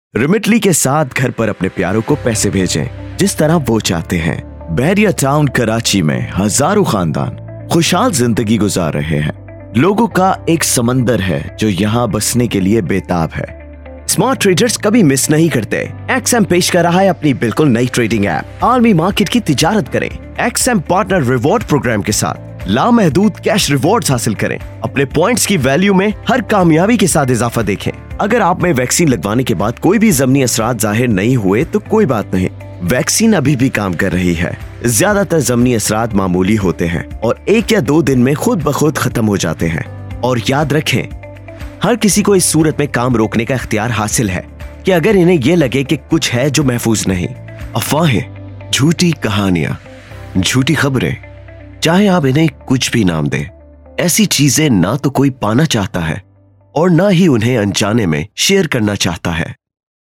रिमिटली के साथ घर पर अपने प्यारों को पैसे भेजें जिस तरह वो चाहते हैं। बहरिया टाउन कराची में हजारों खानदान खुशहाल जिंदगी गुजार रहे हैं। लोगों का एक समंदर है जो यहाँ बसने के लिए बेताब है। स्मार्ट ट्रेडर्स कभी मिस नहीं करते। एक्सएम पेश कर रहा है अपनी बिल्कुल नई ट्रेडिंग ऐप। आलमी मार्केट की तिजारत करें। एक्सएम पार्टनर रिवॉर्ड प्रोग्राम के साथ लामहदूद कैश रिवॉर्ड्स हासिल करें। अपने पॉइंट्स की वैल्यू में हर कामयाबी के साथ इजाफा देखें। अगर आप में वैक्सीन लगवाने के बाद कोई भी ज़मनी असरात जाहिर नहीं हुए तो कोई बात नहीं, वैक्सीन अभी भी काम कर रही है। ज्यादातर ज़मनी असरात मामूली होते हैं और 1 या 2 दिन में खुद ब खुद खत्म हो जाते हैं। और याद रखें, हर किसी को इस सूरत में काम रोकने का इख्तियार हासिल है कि अगर इन्हें ये लगे कि कुछ है जो महफूज नहीं। अफवाहें, झूठी कहानियां, झूठी खबरें, चाहे आप इन्हें कुछ भी नाम दें, ऐसी चीजें ना तो कोई पाना चाहता है और ना ही उन्हें अनजाने में शेयर करना चाहता है।